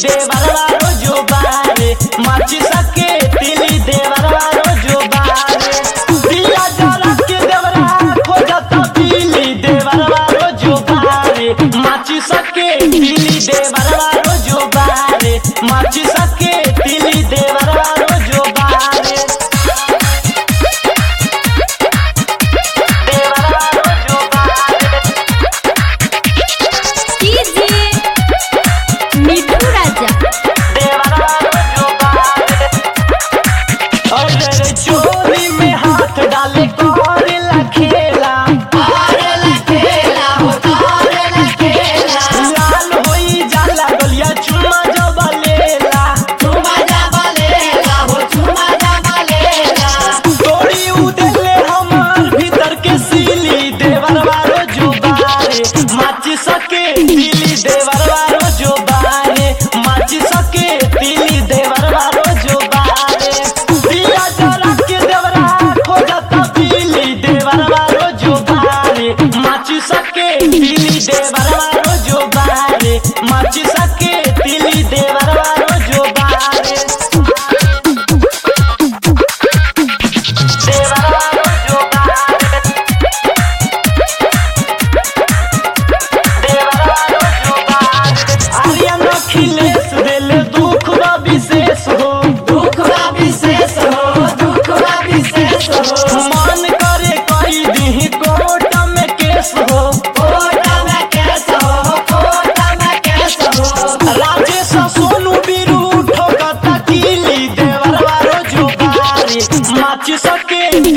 देवरवा रोजो बारे माची सके तिली देवरवा रोजो बारे दिया जरा के देवरा खोजत तिली देवरवा रोजो बारे माची सके तिली देवरवा रोजो बारे माची सके तिली देवरवा रोजो बारे देवरवा रोजो बारे कीजिए मिठू राजा देवरवा रोजो बारे और चोरी में हाथ डाले करे ला खेला लाल होई जाला गलिया चुमा जबलेला तोड़ी उदेले हमार भीतर के सीली देवरवा रोजो बारे माची सके तिली देवरवा रोजो बारे माची सके तिली देवरवा रोजो बारे दिया जरा के देवरा खोजत तिली देवरवा रोजो बारे माची सके तिली देवरवा रोजो बारे माची सके तिली देवरवा रोजो बारे देवरवा रोजो बारे देवरवा रोजो बारे आर्यन अखिलेश देले दुख बा विशेष हो मन करे कही दी कोर्ट में केस हो राजेश सोनू बीरू ठोकता तिली देवरवा रोजो बारे माची सके